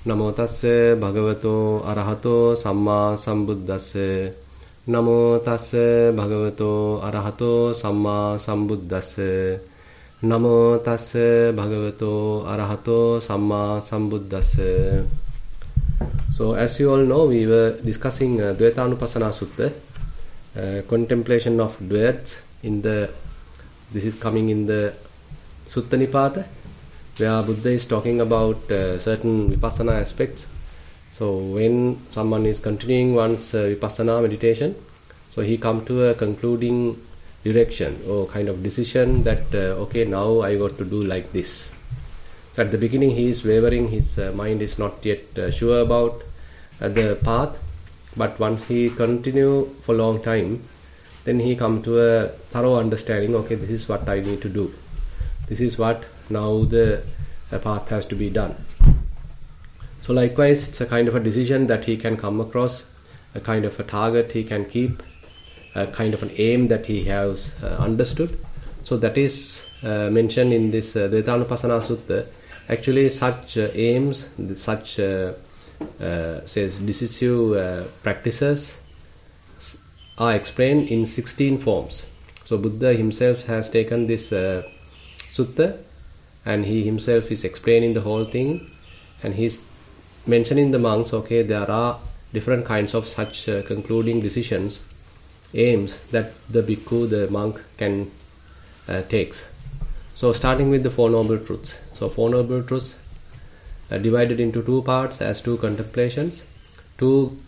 Namo tassa bhagavato arahato samma sambuddhassa. Namo tassa bhagavato arahato samma sambuddhassa. Namo tassa bhagavato arahato samma sambuddhassa. So as you all know, we were discussing Dvaitanupassana Sutta, contemplation of Dvaits in the, this is coming in the Sutta Nipata, where Buddha is talking about certain Vipassana aspects. So when someone is continuing one's Vipassana meditation, so he come to a concluding direction or kind of decision that okay, now I got to do like this. At the beginning he is wavering, his mind is not yet sure about the path, but once he continue for a long time, then he come to a thorough understanding, okay, this is what I need to do. This is what now the path has to be done. So likewise, it's a kind of a decision that he can come across, a kind of a target he can keep, a kind of an aim that he has understood. So that is mentioned in this Dvaitanupassana Sutta. Actually, such aims, such says decisive practices are explained in 16 forms. So Buddha himself has taken this sutta, and he himself is explaining the whole thing, and he's mentioning the monks, okay, there are different kinds of such concluding decisions, aims that the bhikkhu, the monk, can takes. So starting with the Four Noble Truths. So Four Noble Truths are divided into two parts as two contemplations. Two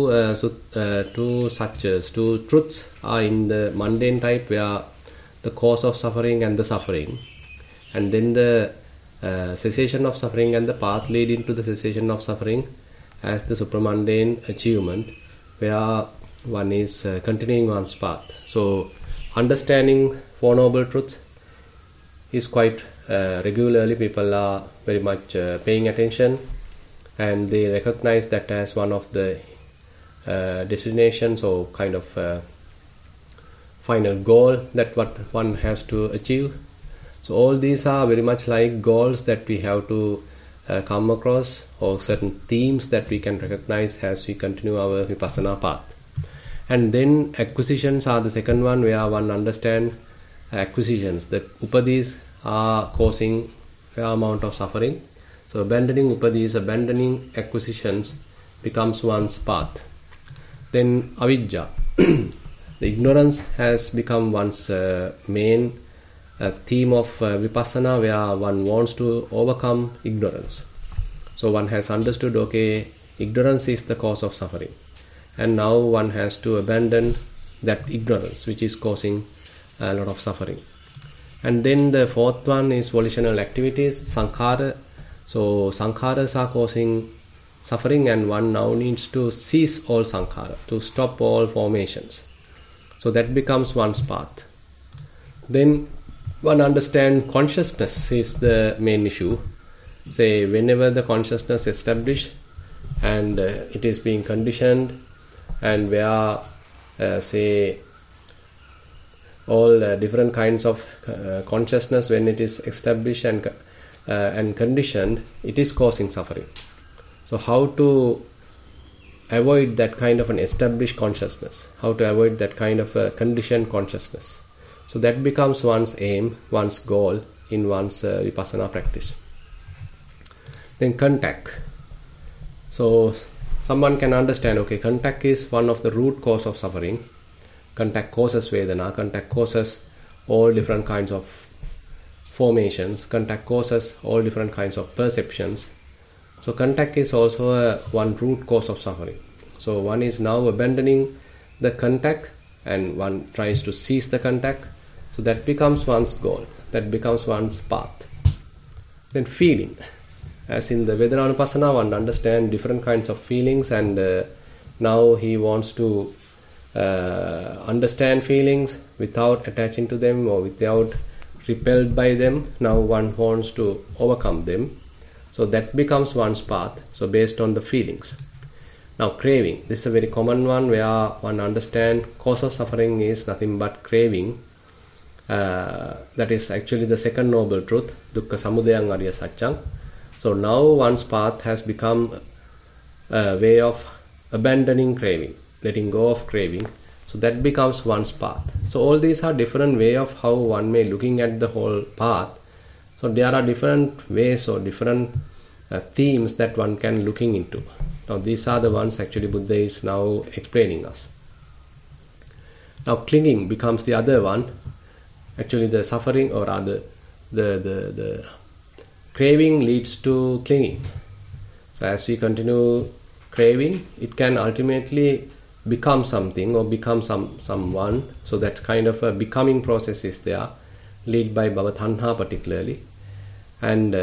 truths are in the mundane type, where the cause of suffering and the suffering, and then the cessation of suffering and the path leading to the cessation of suffering as the supramundane achievement, where one is continuing one's path. So understanding Four Noble Truths is quite regularly, people are very much paying attention, and they recognize that as one of the destinations or kind of final goal that what one has to achieve. So all these are very much like goals that we have to come across, or certain themes that we can recognize as we continue our Vipassana path. And then acquisitions are the second one, where one understands acquisitions. The upadis are causing a fair amount of suffering. So abandoning upadis, abandoning acquisitions becomes one's path. Then avidya, the ignorance has become one's main theme of Vipassana, where one wants to overcome ignorance. So one has understood, okay, ignorance is the cause of suffering, and now one has to abandon that ignorance which is causing a lot of suffering. And then the fourth one is volitional activities, sankhara. So sankharas are causing suffering, and one now needs to cease all sankhara, to stop all formations. So that becomes one's path. Then one understands consciousness is the main issue. Say whenever the consciousness is established and it is being conditioned, and where say all different kinds of consciousness, when it is established and conditioned, it is causing suffering. So how to avoid that kind of an established consciousness, how to avoid that kind of a conditioned consciousness. So that becomes one's aim, one's goal in one's Vipassana practice. Then contact. So someone can understand, okay, contact is one of the root cause of suffering. Contact causes Vedana, contact causes all different kinds of formations, contact causes all different kinds of perceptions. So contact is also one root cause of suffering. So one is now abandoning the contact, and one tries to cease the contact. So that becomes one's goal, that becomes one's path. Then feeling. As in the Vedananupassana, one understands different kinds of feelings, and now he wants to understand feelings without attaching to them or without repelled by them. Now one wants to overcome them. So that becomes one's path. So based on the feelings. Now craving. This is a very common one, where one understands cause of suffering is nothing but craving. That is actually the second noble truth, dukkha samudayang arya satchang. So now one's path has become a way of abandoning craving, letting go of craving. So that becomes one's path. So all these are different way of how one may looking at the whole path. So there are different ways or different themes that one can looking into. Now these are the ones actually Buddha is now explaining us. Now clinging becomes the other one. Actually the suffering, or rather the craving leads to clinging. So as we continue craving, it can ultimately become something or become someone. So that kind of a becoming process is there, led by Bhava Tanha particularly. And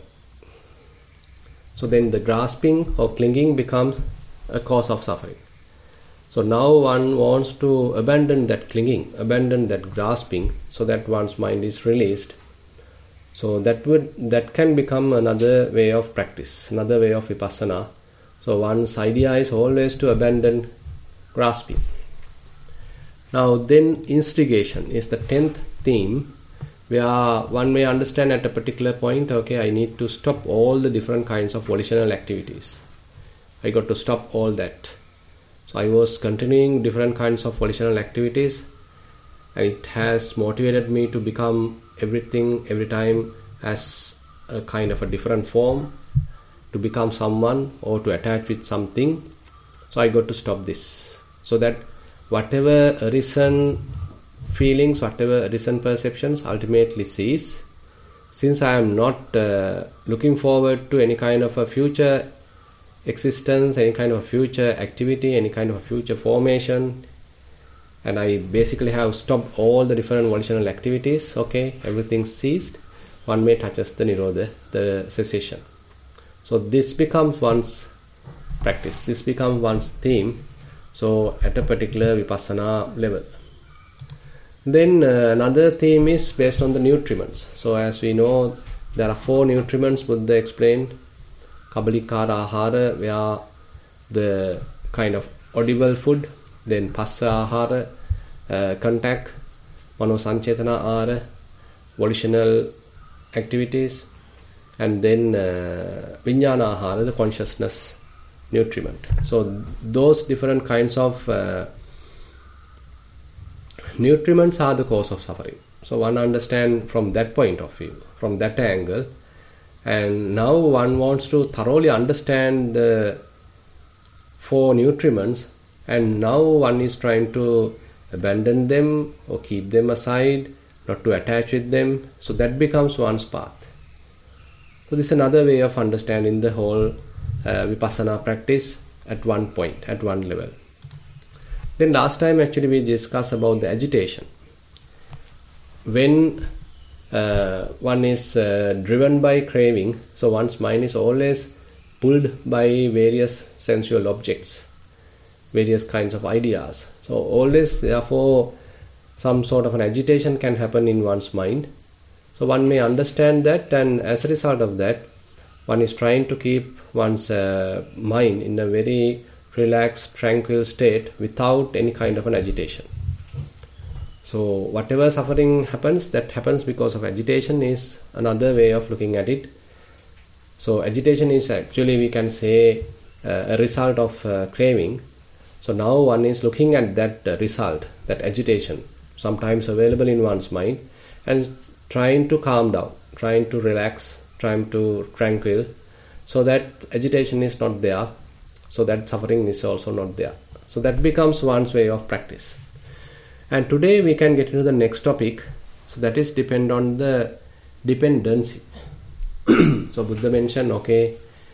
so then the grasping or clinging becomes a cause of suffering. So now one wants to abandon that clinging, abandon that grasping, so that one's mind is released. So that can become another way of practice, another way of vipassana. So one's idea is always to abandon grasping. Now then instigation is the 10th theme, where one may understand at a particular point, okay, I need to stop all the different kinds of volitional activities. I got to stop all that. So I was continuing different kinds of volitional activities, and it has motivated me to become everything every time as a kind of a different form, to become someone or to attach with something. So I got to stop this, so that whatever arisen feelings, whatever arisen perceptions ultimately cease. Since I am not looking forward to any kind of a future existence, any kind of future activity, any kind of future formation, and I basically have stopped all the different volitional activities, okay, everything ceased, one may touches the Nirodha, the cessation. So this becomes one's practice, this becomes one's theme, so at a particular vipassana level. Then another theme is based on the nutriments. So as we know, there are 4 nutriments Buddha explained. Kabalikara ahara, where the kind of audible food, then passa ahara, contact, mano sanchetana ahara, volitional activities, and then vijnana ahara, the consciousness nutriment. So those different kinds of nutriments are the cause of suffering. So one understand from that point of view, from that angle. And now one wants to thoroughly understand the 4 nutriments, and now one is trying to abandon them or keep them aside, not to attach with them. So that becomes one's path. So this is another way of understanding the whole vipassana practice at one point, at one level. Then last time actually we discussed about the agitation. When one is driven by craving, so one's mind is always pulled by various sensual objects, various kinds of ideas. So always, therefore, some sort of an agitation can happen in one's mind. So one may understand that, and as a result of that, one is trying to keep one's mind in a very relaxed, tranquil state without any kind of an agitation. So whatever suffering happens, that happens because of agitation, is another way of looking at it. So agitation is actually, we can say, a result of craving. So now one is looking at that result, that agitation, sometimes available in one's mind, and trying to calm down, trying to relax, trying to tranquil, so that agitation is not there, so that suffering is also not there. So that becomes one's way of practice. And today we can get into the next topic. So that is depend on the dependency. So Buddha mentioned, okay,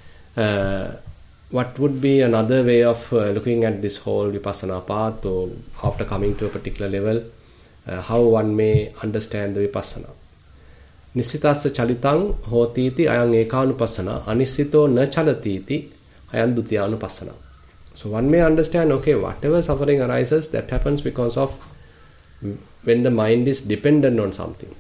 what would be another way of looking at this whole vipassana path, or after coming to a particular level, how one may understand the vipassana. Nisitassa chalitang hotiti ayang ekanupassana, anisito na chalatiti ayang dutiyanupassana. So one may understand, okay, whatever suffering arises, that happens because of when the mind is dependent on something.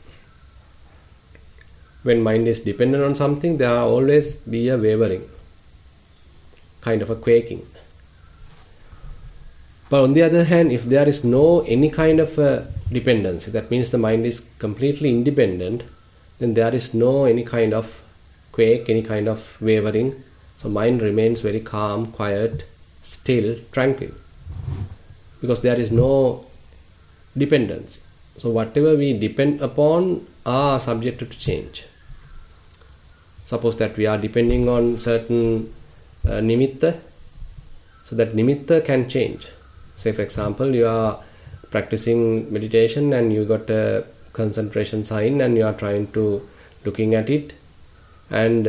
When mind is dependent on something, there will always be a wavering, kind of a quaking. But on the other hand, if there is no any kind of dependency, that means the mind is completely independent, then there is no any kind of quake, any kind of wavering. So mind remains very calm, quiet, still, tranquil, because there is no dependence. So whatever we depend upon are subjected to change. Suppose that we are depending on certain nimitta, so that nimitta can change. Say for example, you are practicing meditation and you got a concentration sign and you are trying to looking at it, and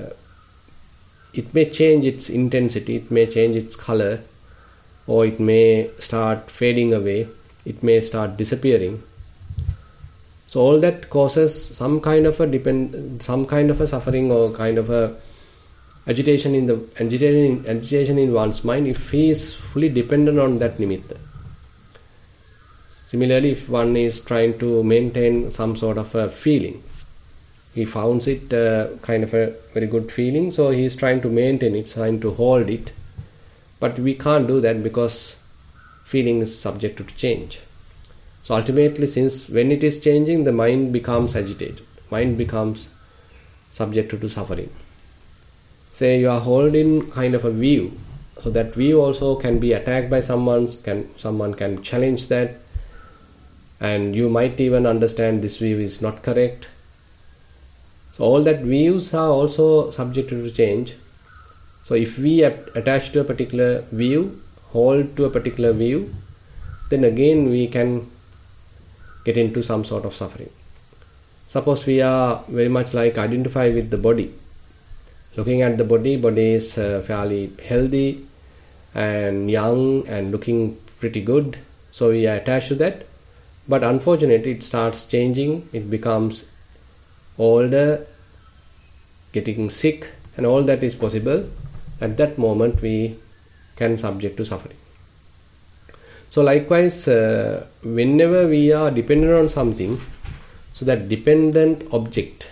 it may change its intensity, it may change its color, or it may start fading away, it may start disappearing. So all that causes some kind of a suffering or kind of a agitation in one's mind if he is fully dependent on that nimitta. Similarly, if one is trying to maintain some sort of a feeling, he finds it kind of a very good feeling, so he is trying to maintain it, trying to hold it. But we can't do that because feeling is subject to change. So ultimately, since when it is changing, the mind becomes agitated, mind becomes subject to suffering. Say you are holding kind of a view, so that view also can be attacked by someone can challenge that, and you might even understand this view is not correct. So all that views are also subjected to change. So if we attach to a particular view, hold to a particular view, then again we can get into some sort of suffering. Suppose we are very much like identify with the body. Looking at the body is fairly healthy and young and looking pretty good. So we are attached to that. But unfortunately, it starts changing. It becomes older, getting sick, and all that is possible. At that moment, we can subject to suffering. So likewise, whenever we are dependent on something, so that dependent object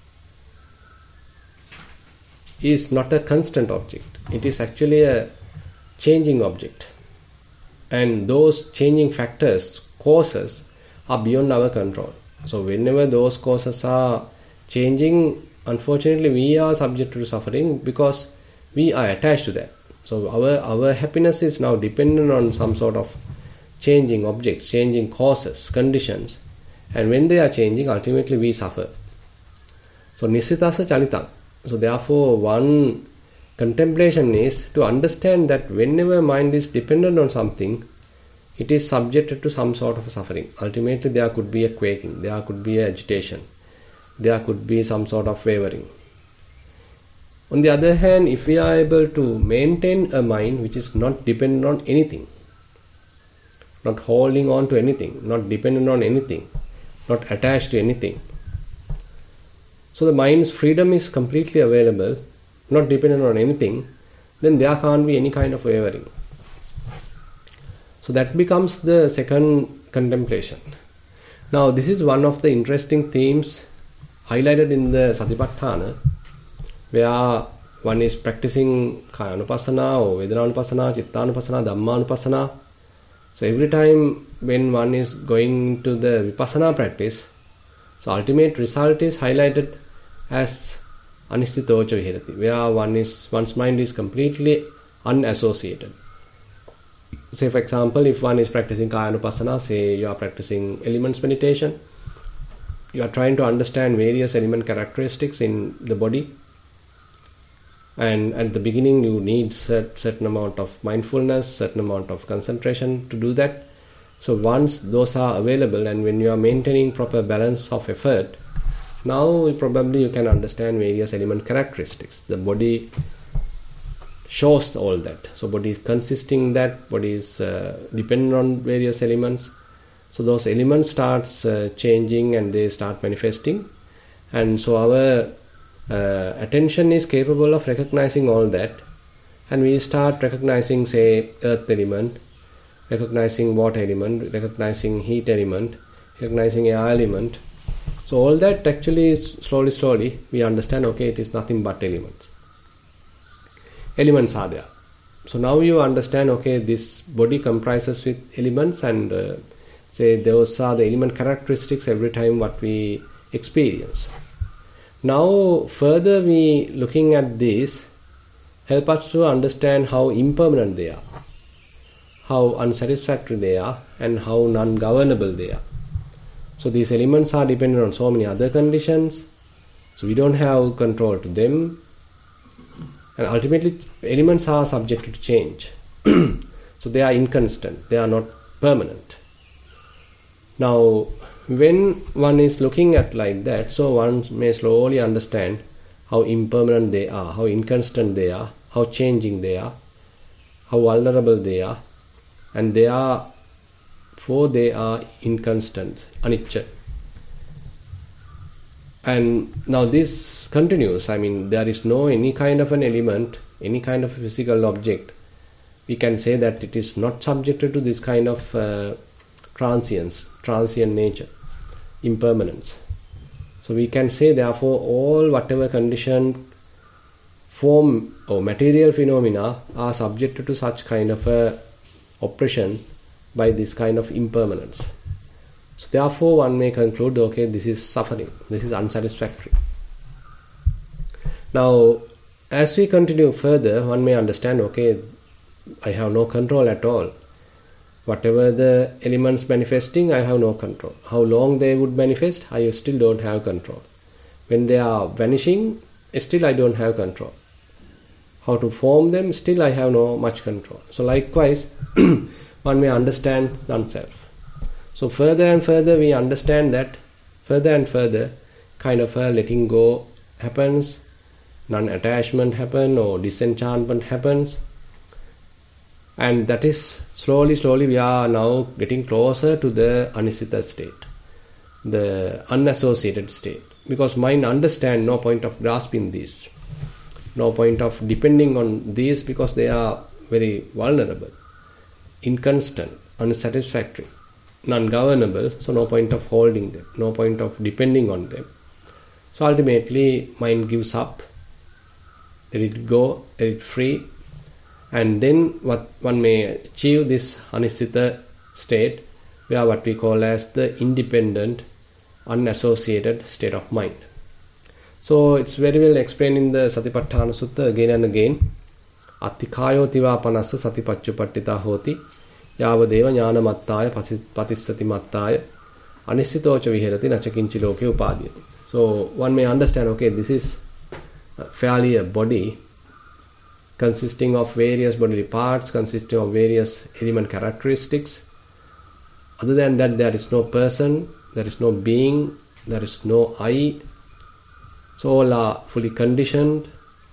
is not a constant object. It is actually a changing object. And those changing factors, causes, are beyond our control. So whenever those causes are changing, unfortunately we are subject to suffering because we are attached to that. So our happiness is now dependent on some sort of changing objects, changing causes, conditions, and when they are changing, ultimately we suffer. So nisitasa chalitam. So therefore one contemplation is to understand that whenever mind is dependent on something, it is subjected to some sort of suffering. Ultimately there could be a quaking, there could be a agitation, there could be some sort of wavering. On the other hand, if we are able to maintain a mind which is not dependent on anything, not holding on to anything, not dependent on anything, not attached to anything, so the mind's freedom is completely available, not dependent on anything, then there can't be any kind of wavering. So that becomes the second contemplation. Now this is one of the interesting themes highlighted in the Satipatthana, where one is practicing Kayanupassana or Vedananupassana, Chittanupassana, Dhammanupassana. So every time when one is going to the Vipassana practice, so ultimate result is highlighted as Anistitocha Vihirati, where one's mind is completely unassociated. Say for example, if one is practicing Kayanupassana, say you are practicing elements meditation, you are trying to understand various element characteristics in the body, and at the beginning you need certain amount of mindfulness, certain amount of concentration to do that. So once those are available and when you are maintaining proper balance of effort, now probably you can understand various element characteristics. The body shows all that. So body is consisting that, body is dependent on various elements. So those elements starts changing and they start manifesting. And so our attention is capable of recognizing all that. And we start recognizing, say, earth element, recognizing water element, recognizing heat element, recognizing air element. So all that actually is slowly we understand, okay, it is nothing but elements. Elements are there. So now you understand, okay, this body comprises with elements, and say those are the element characteristics every time what we experience. Now further we looking at this help us to understand how impermanent they are, how unsatisfactory they are, and how non-governable they are. So these elements are dependent on so many other conditions, so we don't have control to them, and ultimately elements are subject to change. So they are inconstant, they are not permanent. Now when one is looking at like that, so one may slowly understand how impermanent they are, how inconstant they are, how changing they are, how vulnerable they are, and they are inconstant, anicca. And now this continues. I mean, there is no any kind of an element, any kind of physical object, we can say that it is not subjected to this kind of transient nature, impermanence. So we can say therefore all whatever condition, form or material phenomena are subjected to such kind of a oppression by this kind of impermanence. So therefore one may conclude, okay, this is suffering, this is unsatisfactory. Now as we continue further, one may understand, okay, I have no control at all. Whatever the elements manifesting, I have no control. How long they would manifest, I still don't have control. When they are vanishing, still I don't have control. How to form them, still I have no much control. So likewise, one may understand non-self. So further and further we understand that, further and further kind of a letting go happens, non-attachment happens, or disenchantment happens. And that is slowly we are now getting closer to the anisita state, the unassociated state. Because mind understand no point of grasping these, no point of depending on these, because they are very vulnerable, inconstant, unsatisfactory, non-governable, so no point of holding them, no point of depending on them. So ultimately mind gives up, let it go, let it free. And then what one may achieve this anisita state, where what we call as the independent, unassociated state of mind. So it's very well explained in the Satipatthana Sutta again and again. Attikayo tiva panassa satipacchupattita hoti yavadeva jnana mattaya patissati mattaya anisitocha viherati nachakinchi loke upadhyati. So one may understand, okay, this is fairly a body consisting of various bodily parts, consisting of various element characteristics. Other than that, there is no person, there is no being, there is no I. So all are fully conditioned,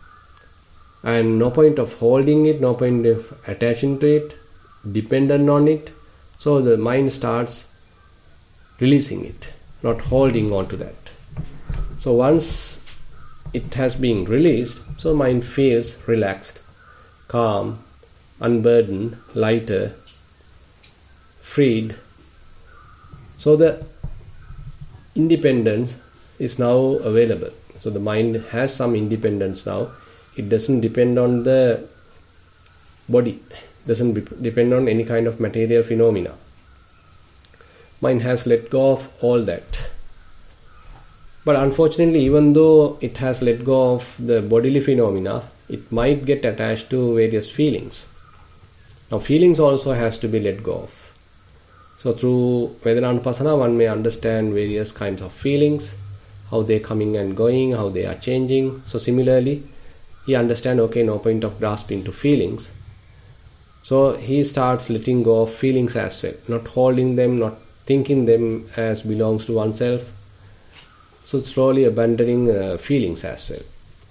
and no point of holding it, no point of attaching to it, dependent on it. So the mind starts releasing it, not holding on to that. So once it has been released, so mind feels relaxed, calm, unburdened, lighter, freed. So the independence is now available. So the mind has some independence now. It doesn't depend on the body, doesn't depend on any kind of material phenomena. Mind has let go of all that. But unfortunately, even though it has let go of the bodily phenomena, it might get attached to various feelings. Now feelings also has to be let go of. So through Vedananupassana, one may understand various kinds of feelings, how they are coming and going, how they are changing. So similarly, he understands, okay, no point of grasping to feelings. So he starts letting go of feelings as well, not holding them, not thinking them as belongs to oneself. So slowly abandoning feelings as well.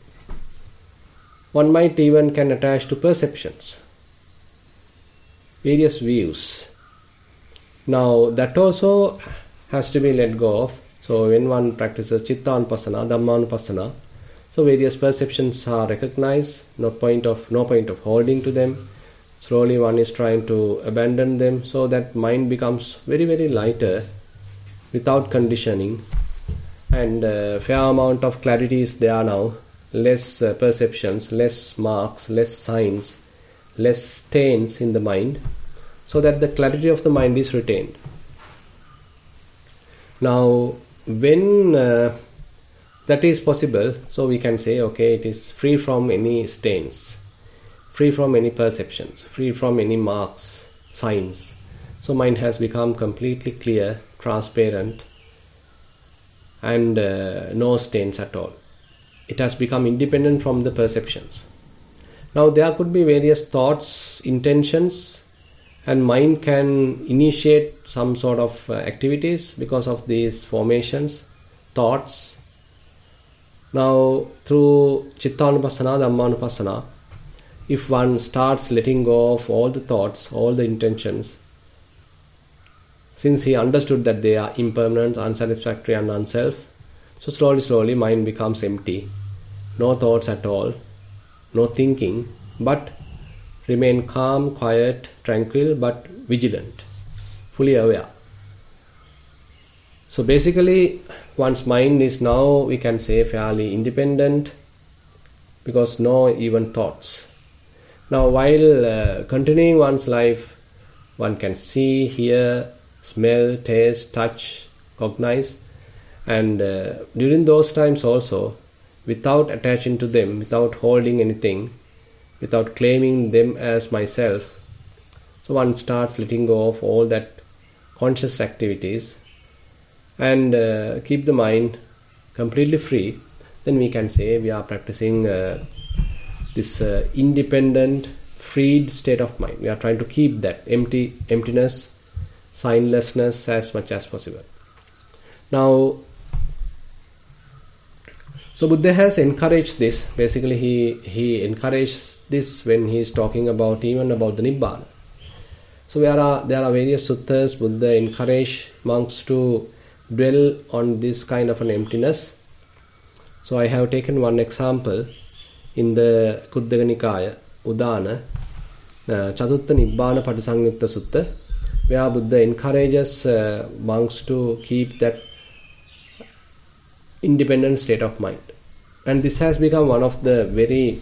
One might even can attach to perceptions, various views. Now that also has to be let go of. So when one practices Chittanupassana, Dhammanupassana, so various perceptions are recognized, no point of holding to them. Slowly one is trying to abandon them, so that mind becomes very, very lighter without conditioning. And fair amount of clarity is there now, less perceptions, less marks, less signs, less stains in the mind, so that the clarity of the mind is retained. Now when that is possible. So we can say, okay, it is free from any stains, free from any perceptions, free from any marks, signs. So mind has become completely clear, transparent, and no stains at all. It has become independent from the perceptions. Now there could be various thoughts, intentions, and mind can initiate some sort of activities because of these formations, thoughts. Now through Chittanupassana, Dhammanupassana, if one starts letting go of all the thoughts, all the intentions, since he understood that they are impermanent, unsatisfactory and unself, so slowly mind becomes empty. No thoughts at all, no thinking, but remain calm, quiet, tranquil, but vigilant, fully aware. So basically, one's mind is now, we can say, fairly independent because no even thoughts. Now while continuing one's life, one can see, hear, smell, taste, touch, cognize, and during those times also, without attaching to them, without holding anything, without claiming them as myself, so one starts letting go of all that conscious activities and keep the mind completely free. Then we can say we are practicing this independent, freed state of mind. We are trying to keep that emptiness, signlessness as much as possible. Now, so Buddha has encouraged this. Basically, he encouraged this when he is talking about even about the Nibbana. So there are various suttas. Buddha encouraged monks to dwell on this kind of an emptiness. So I have taken one example in the Kuddaka Nikaya, Udana, Chatutta Nibbana Patisangyutta Sutta, where Buddha encourages monks to keep that independent state of mind. And this has become one of the very,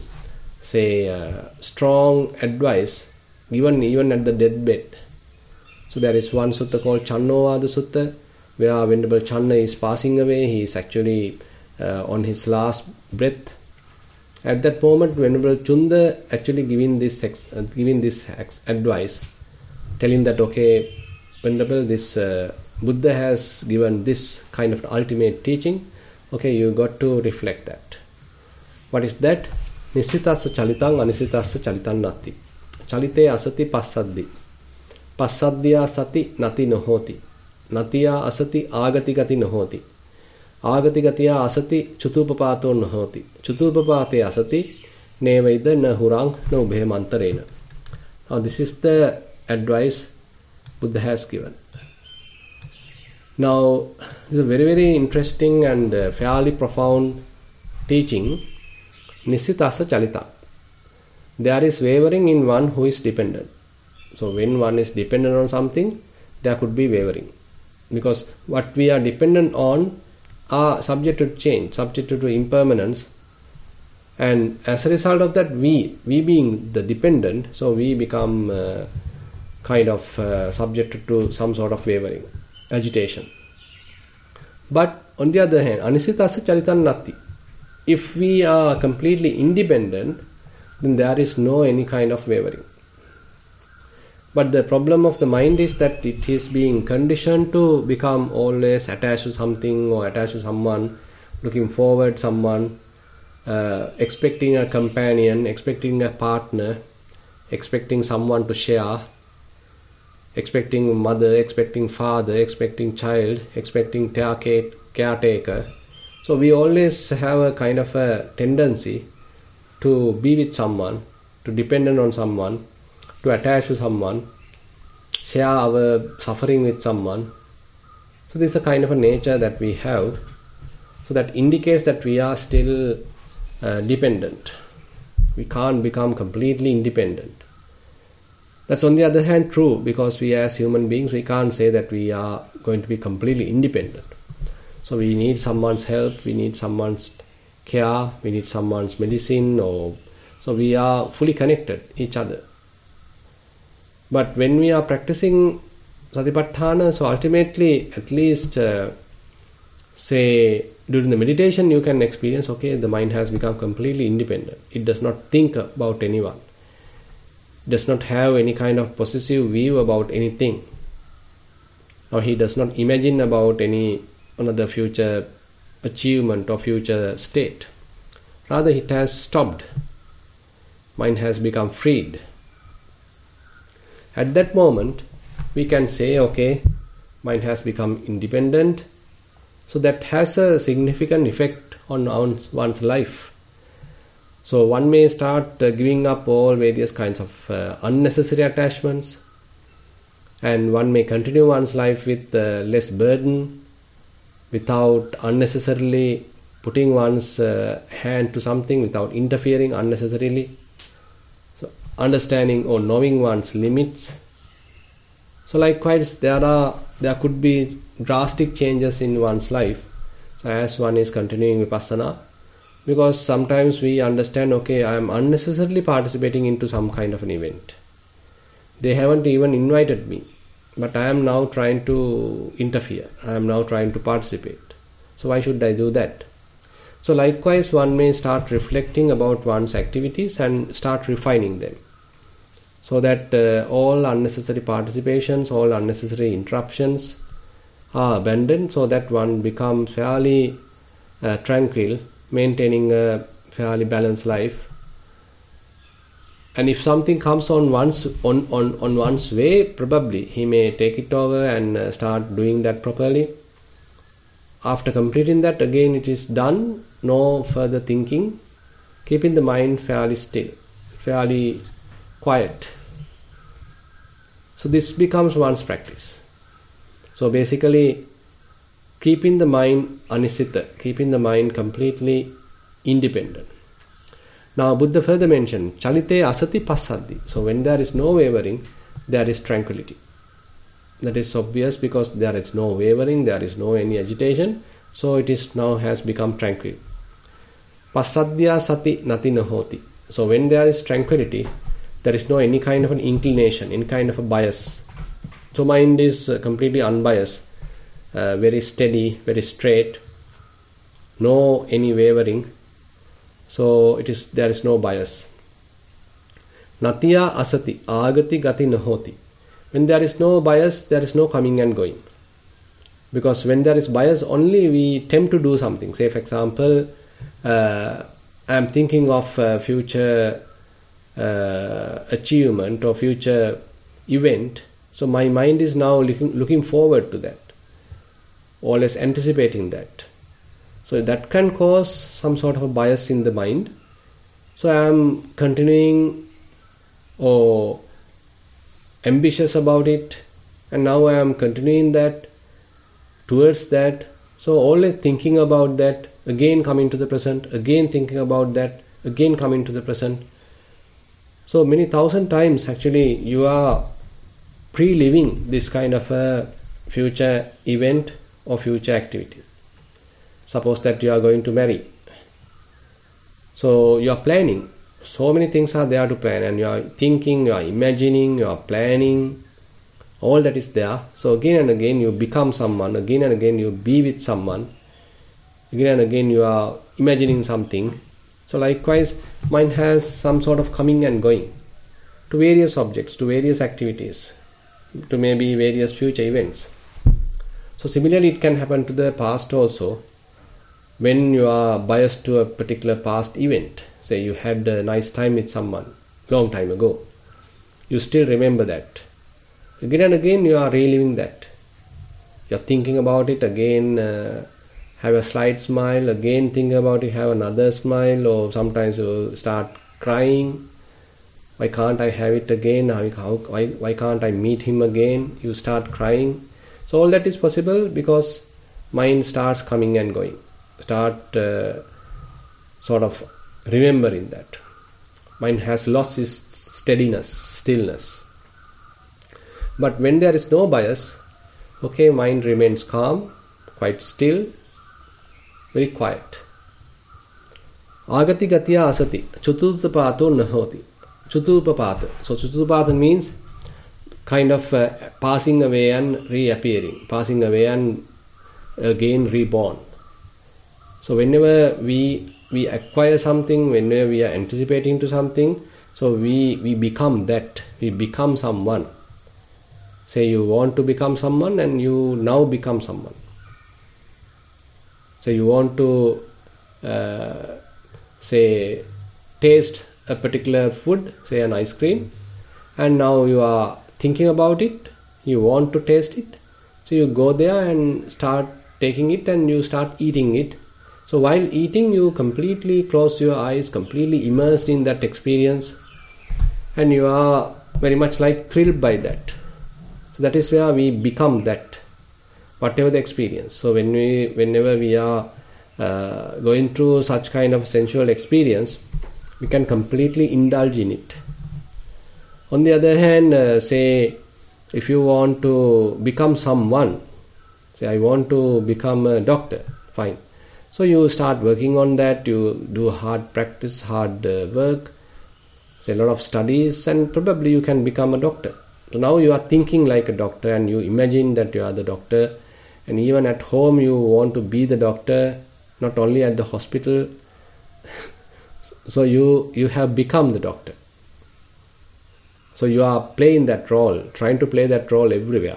strong advice given even at the deathbed. So there is one sutta called Channovada Sutta, where Venerable Channa is passing away. He is actually on his last breath. At that moment, Venerable Chunda actually giving this advice, telling that, okay, Venerable, this Buddha has given this kind of ultimate teaching. Okay, you got to reflect that. What is that? Nisitassa chalitang anisitassa chalitan nati. Chalite asati passaddi. Passaddiya sati nati nohoti. Natiya asati agati gati nohoti. Agati gatiya asati chutupapato nohoti. Chutupapate asati nevaida na hurang na ubhe mantarena. Now this is the advice Buddha has given. Now, this is a very, very interesting and fairly profound teaching. Nisitasa Chalita. There is wavering in one who is dependent. So, when one is dependent on something, there could be wavering. Because what we are dependent on are subject to change, subject to impermanence. And as a result of that, we being the dependent, so we become subject to some sort of wavering, agitation. But on the other hand, anisitasa chalitan nati. If we are completely independent, then there is no any kind of wavering. But the problem of the mind is that it is being conditioned to become always attached to something or attached to someone, looking forward to someone, expecting a companion, expecting a partner, expecting someone to share, expecting mother, expecting father, expecting child, expecting caretaker. So we always have a kind of a tendency to be with someone, to depend on someone, to attach to someone, share our suffering with someone. So this is a kind of a nature that we have. So that indicates that we are still dependent. We can't become completely independent. That's on the other hand true, because we as human beings, we can't say that we are going to be completely independent. So we need someone's help, we need someone's care, we need someone's medicine, so we are fully connected each other. But when we are practicing Satipatthana, so ultimately at least during the meditation you can experience, okay, the mind has become completely independent. It does not think about anyone, does not have any kind of possessive view about anything, or he does not imagine about any another future achievement or future state. Rather, it has stopped. Mind has become freed. At that moment, we can say, okay, mind has become independent. So that has a significant effect on one's life. So one may start giving up all various kinds of unnecessary attachments, and one may continue one's life with less burden, without unnecessarily putting one's hand to something, without interfering unnecessarily. So understanding or knowing one's limits. So likewise, there could be drastic changes in one's life, so as one is continuing Vipassana, because sometimes we understand, okay, I am unnecessarily participating into some kind of an event. They haven't even invited me, but I am now trying to interfere. I am now trying to participate. So why should I do that? So likewise, one may start reflecting about one's activities and start refining them, so that all unnecessary participations, all unnecessary interruptions are abandoned, so that one becomes fairly tranquil, maintaining a fairly balanced life. And if something comes on one's way, probably he may take it over and start doing that properly. After completing that, again it is done, no further thinking, keeping the mind fairly still, fairly quiet. So this becomes one's practice. So basically, keeping the mind anisita, keeping the mind completely independent. Now Buddha further mentioned, chalite asati passaddi. So when there is no wavering, there is tranquility. That is obvious, because there is no wavering, there is no any agitation. So it is now has become tranquil. Passadya sati nati nahoti. So when there is tranquility, there is no any kind of an inclination, any kind of a bias. So mind is completely unbiased, very steady, very straight, no any wavering. So there is no bias. Natya asati agati gati nahoti. When there is no bias, there is no coming and going. Because when there is bias, only we tend to do something. Say, for example, I am thinking of future achievement or future event. So my mind is now looking forward to that, always anticipating that. So that can cause some sort of a bias in the mind. So I am continuing or ambitious about it, and now I am continuing that, towards that. So always thinking about that, again coming to the present, again thinking about that, again coming to the present. So many thousand times actually you are pre-living this kind of a future event or future activity. Suppose that you are going to marry. So you are planning. So many things are there to plan, and you are thinking, you are imagining, you are planning. All that is there. So again and again you become someone. Again and again you be with someone. Again and again you are imagining something. So likewise, mind has some sort of coming and going to various objects, to various activities, to maybe various future events. So similarly, it can happen to the past also. When you are biased to a particular past event, say you had a nice time with someone long time ago, you still remember that. Again and again you are reliving that. You are thinking about it again, have a slight smile, again think about it, have another smile, or sometimes you start crying. Why can't I have it again? Why can't I meet him again? You start crying. So all that is possible because mind starts coming and going. Start sort of remembering that. Mind has lost its steadiness, stillness. But when there is no bias, okay, mind remains calm, quite still, very quiet. Agati gatiya asati, chutupato nahoti. Chutupapata. So chutupata means kind of passing away and reappearing, passing away and again reborn. So whenever we acquire something, whenever we are anticipating to something, so we become that, we become someone. Say you want to become someone and you now become someone. So you want to say taste a particular food, say an ice cream, and now you are thinking about it, you want to taste it, so you go there and start taking it and you start eating it. So while eating, you completely close your eyes, completely immersed in that experience, and you are very much like thrilled by that. So that is where we become that, whatever the experience. So whenever we are going through such kind of sensual experience, we can completely indulge in it. On the other hand, say if you want to become someone, say I want to become a doctor, fine. So you start working on that, you do hard practice, hard work, say a lot of studies, and probably you can become a doctor. So now you are thinking like a doctor and you imagine that you are the doctor, and even at home you want to be the doctor, not only at the hospital. So you have become the doctor. So you are playing that role, trying to play that role everywhere.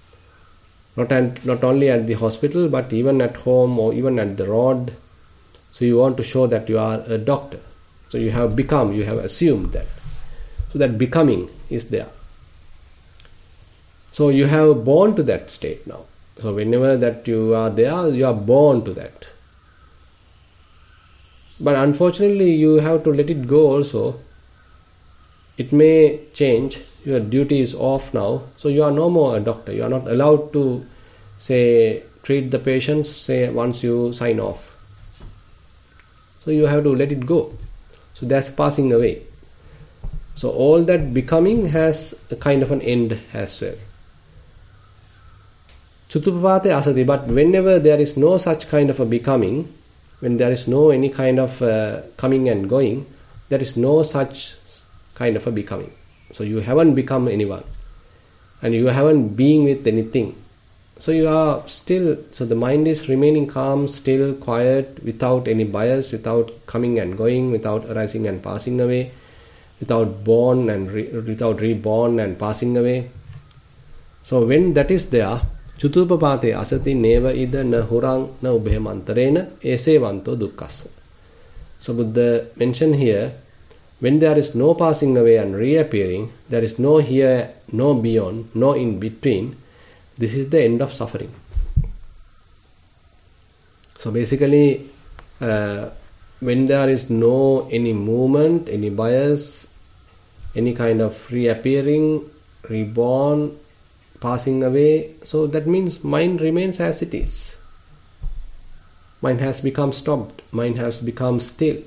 Not only at the hospital, but even at home or even at the road. So you want to show that you are a doctor. So you have become, you have assumed that. So that becoming is there. So you have born to that state now. So whenever that you are there, you are born to that. But unfortunately, you have to let it go also. It may change. Your duty is off now. So you are no more a doctor. You are not allowed to, say, treat the patients, say, once you sign off. So you have to let it go. So that's passing away. So all that becoming has a kind of an end as well. Chutupapate asati. But whenever there is no such kind of a becoming, when there is no any kind of coming and going, there is no such kind of a becoming. So you haven't become anyone, and you haven't been with anything. So you are still, so the mind is remaining calm, still, quiet, without any bias, without coming and going, without arising and passing away, without born and without reborn and passing away. So when that is there, Chutupapate asati neva ida na hurang na ubhemantarena esevanto dukkassa. So Buddha mentioned here, when there is no passing away and reappearing, there is no here, no beyond, no in between, this is the end of suffering. So basically, when there is no any movement, any bias, any kind of reappearing, reborn, passing away, so that means mind remains as it is. Mind has become stopped, mind has become still.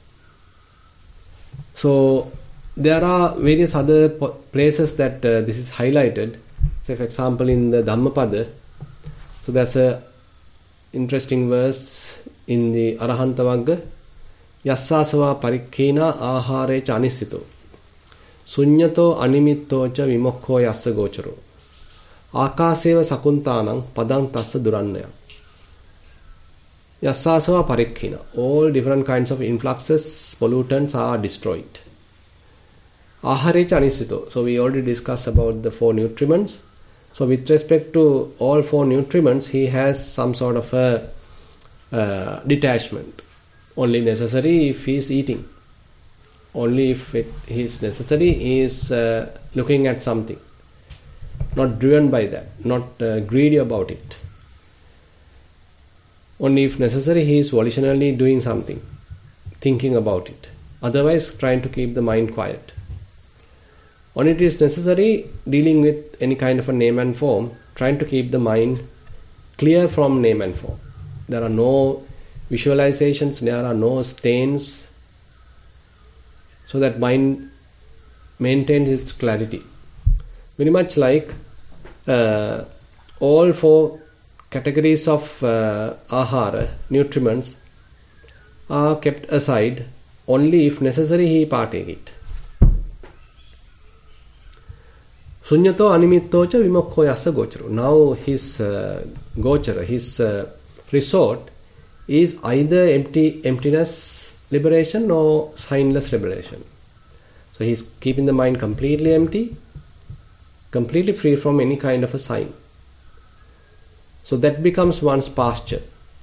So there are various other places that this is highlighted. Say for example in the Dhammapada, so there's a interesting verse in the Arahanta Vagga, Yassasava parikkena ahare cha anissito sunyato animitto cha vimokho yassa gocharo akaseva sakuntanang padang tassa durannaya. Yassasava parikkena, all different kinds of influxes, pollutants are destroyed. Ahare cha anissito, so we already discussed about the 4 nutriments. So with respect to all 4 nutriments, he has some sort of a detachment. Only necessary if he is eating. Only if it is necessary, he is looking at something. Not driven by that, not greedy about it. Only if necessary, he is volitionally doing something, thinking about it. Otherwise, trying to keep the mind quiet. When it is necessary, dealing with any kind of a name and form, trying to keep the mind clear from name and form. There are no visualizations, there are no stains, so that mind maintains its clarity. Very much like all 4 categories of ahara, nutriments, are kept aside. Only if necessary he partake it. Sunyato animitto cha vimokho yassa gocharo. Now his gochara, his resort is either emptiness liberation or signless liberation. So he's keeping the mind completely empty, completely free from any kind of a sign. So that becomes one's posture.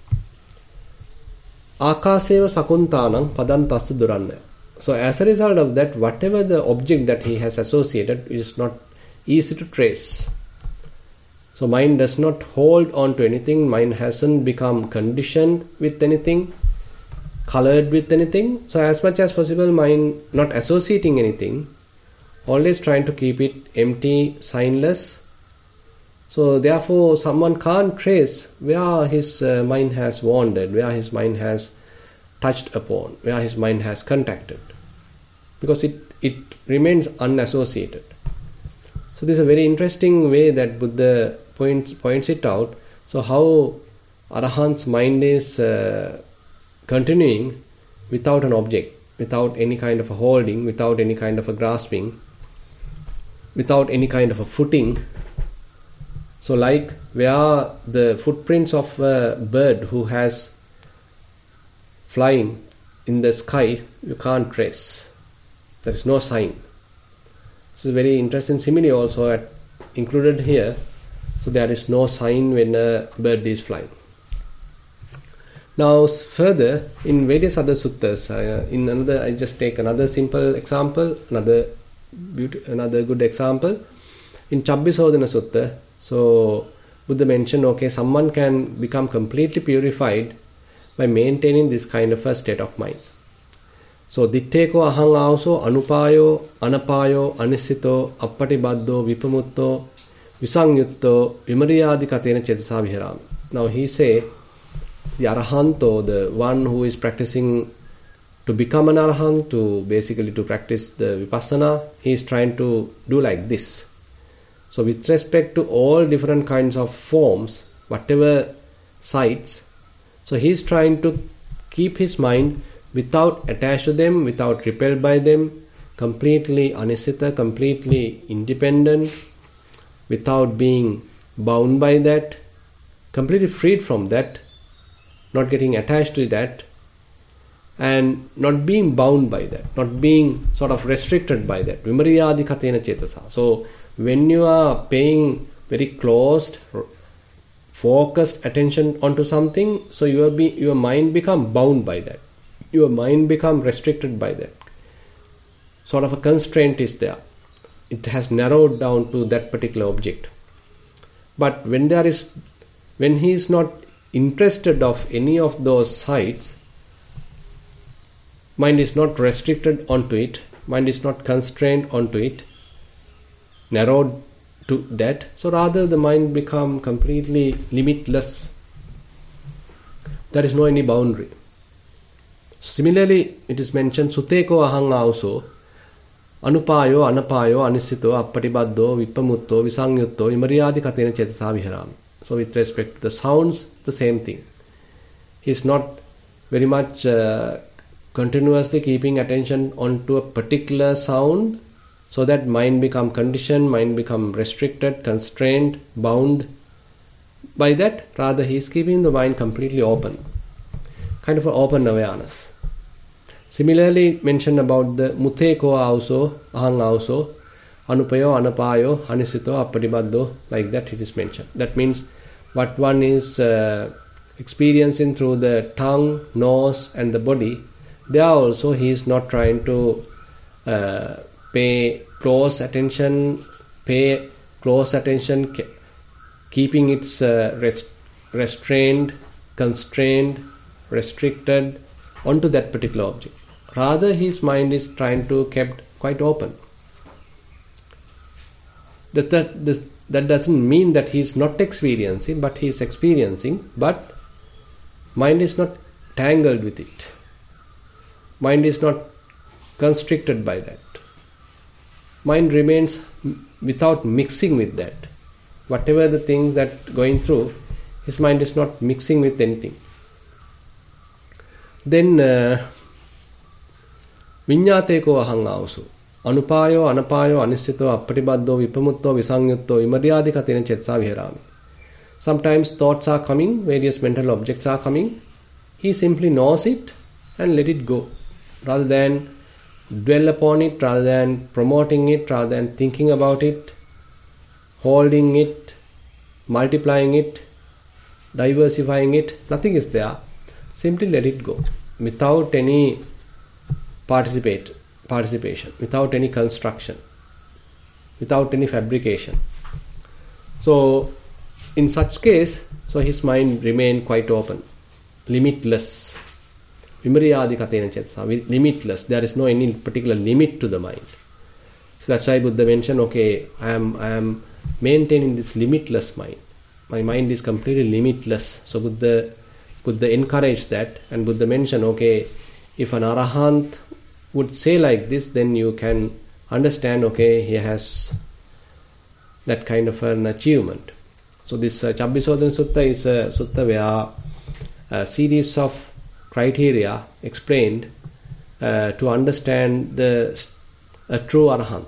Akaseva sakuntanang padantas duranna. So as a result of that, whatever the object that he has associated is not easy to trace. So mind does not hold on to anything, mind hasn't become conditioned with anything, colored with anything. So as much as possible, mind not associating anything, always trying to keep it empty, signless. So therefore someone can't trace where his mind has wandered, where his mind has touched upon, where his mind has contacted, because it remains unassociated. So this is a very interesting way that Buddha points it out. So how Arahant's mind is continuing without an object, without any kind of a holding, without any kind of a grasping, without any kind of a footing. So like where the footprints of a bird who has flying in the sky, you can't trace. There is no sign. This is a very interesting simile also included here. So there is no sign when a bird is flying. Now further, in various other suttas, I just take another simple example, another good example. In Chabbisodhana Sutta, so Buddha mentioned, okay, someone can become completely purified by maintaining this kind of a state of mind. So ditteko ahang auso anupayo anapayo anisito appatibaddo vipamutto visangyutto vimariyadi katena cetasa viharami. Now he say the Arahanto, the one who is practicing to become an Arahant, to practice the Vipassana, he is trying to do like this. So with respect to all different kinds of forms, whatever sights, so he is trying to keep his mind without attached to them, without repelled by them, completely anisita, completely independent, without being bound by that, completely freed from that, not getting attached to that, and not being bound by that, not being sort of restricted by that. Vimariyadi katena cetasa. So when you are paying very closed, focused attention onto something, so your mind become bound by that. Your mind become restricted by that. Sort of a constraint is there. It has narrowed down to that particular object. But when he is not interested of any of those sights, mind is not restricted onto it, mind is not constrained onto it, narrowed to that. So rather the mind become completely limitless. There is no any boundary. Similarly, it is mentioned suteko ahang auso anupayo anapayo anisito appatibaddo vipamutto visangyutto vimariyadi katena cetasa viharami. So with respect to the sounds, the same thing. He is not very much continuously keeping attention onto a particular sound, so that mind become conditioned, mind become restricted, constrained, bound by that. Rather he is keeping the mind completely open, kind of an open awareness. Similarly mentioned about the muteko auso ahang auso anupayo anapayo anisito appatibaddo, like that it is mentioned. That means what one is experiencing through the tongue, nose and the body, there also he is not trying to pay close attention, keeping its restrained, constrained, restricted onto that particular object. Rather his mind is trying to kept quite open. That doesn't mean that he is not experiencing, but he is experiencing, but mind is not tangled with it. Mind is not constricted by that. Mind remains without mixing with that. Whatever the things that going through, his mind is not mixing with anything. Then viññāteko ahang ausu anupayo anapayo anisito appatibaddo vipamutto visangyutto vimariyadi katena cetasa viharami. Sometimes thoughts are coming, various mental objects are coming, he simply knows it and let it go, rather than dwell upon it, rather than promoting it, rather than thinking about it, holding it, multiplying it, diversifying it. Nothing is there. Simply let it go without any participation, without any construction, without any fabrication. So in such case, so his mind remain quite open, limitless. Limitless. There is no any particular limit to the mind. So that's why Buddha mentioned, okay, I am maintaining this limitless mind. My mind is completely limitless. So Buddha encouraged that, and Buddha mentioned, okay, if an arahant would say like this, then you can understand, okay, he has that kind of an achievement. So this Chabbisodan Sutta is a sutta where a series of criteria explained to understand a true arahant.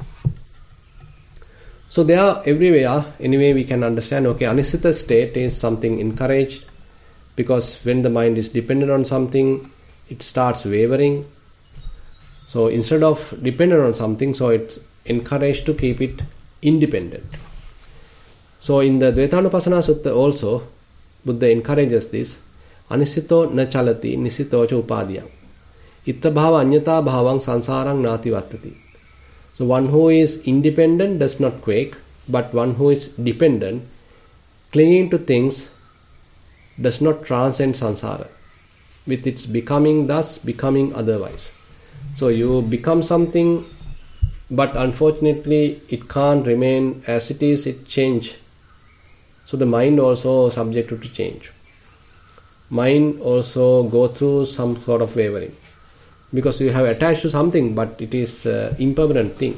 So they are everywhere. Anyway, we can understand, okay, anisita state is something encouraged, because when the mind is dependent on something, it starts wavering. So instead of dependent on something, so it's encouraged to keep it independent. So in the Dvaitanupassana Sutta also, Buddha encourages this. Anisito na chalati nisito cha upadiyam. Itta bhava anyata bhavang sansarang nati vattati. So one who is independent does not quake, but one who is dependent, clinging to things, does not transcend samsara, with its becoming thus becoming otherwise. So you become something, but unfortunately it can't remain as it is, it change. So the mind also subjected to change. Mind also go through some sort of wavering, because you have attached to something, but it is impermanent thing.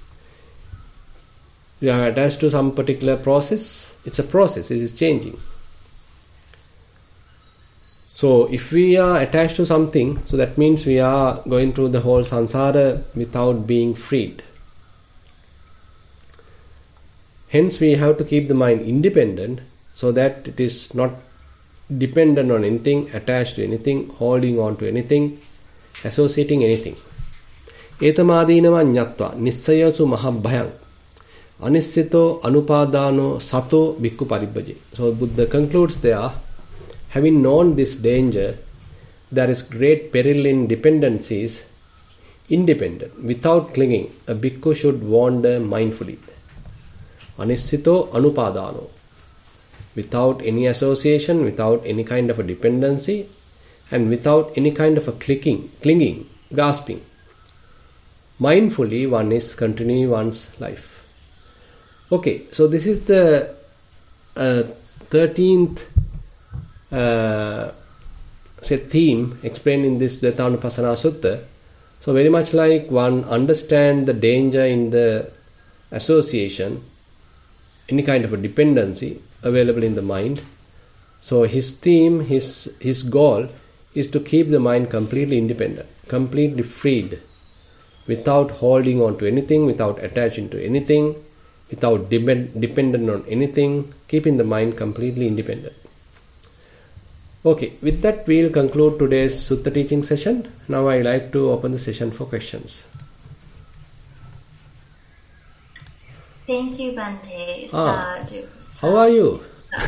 You have attached to some particular process, it's a process, it is changing. So if we are attached to something, so that means we are going through the whole samsara without being freed. Hence we have to keep the mind independent, so that it is not dependent on anything, attached to anything, holding on to anything, associating anything. Etamadinava nyatva nissayasu mahabhayang anissito anupadano sato bhikkhu paribhaje. So Buddha concludes there, having known this danger, there is great peril in dependencies, independent, without clinging, a bhikkhu should wander mindfully. Anissito anupadano, without any association, without any kind of a dependency, and without any kind of a clinging, grasping. Mindfully, one is continuing one's life. Okay, so this is the 13th theme explained in this Dvaitanupassana Sutta. So very much like one understand the danger in the association, any kind of a dependency available in the mind. So his theme, his goal is to keep the mind completely independent, completely freed, without holding on to anything, without attaching to anything, without dependent on anything, keeping the mind completely independent. Okay, with that we'll conclude today's Sutta teaching session. Now I like to open the session for questions. Thank you, Bhante. How are you?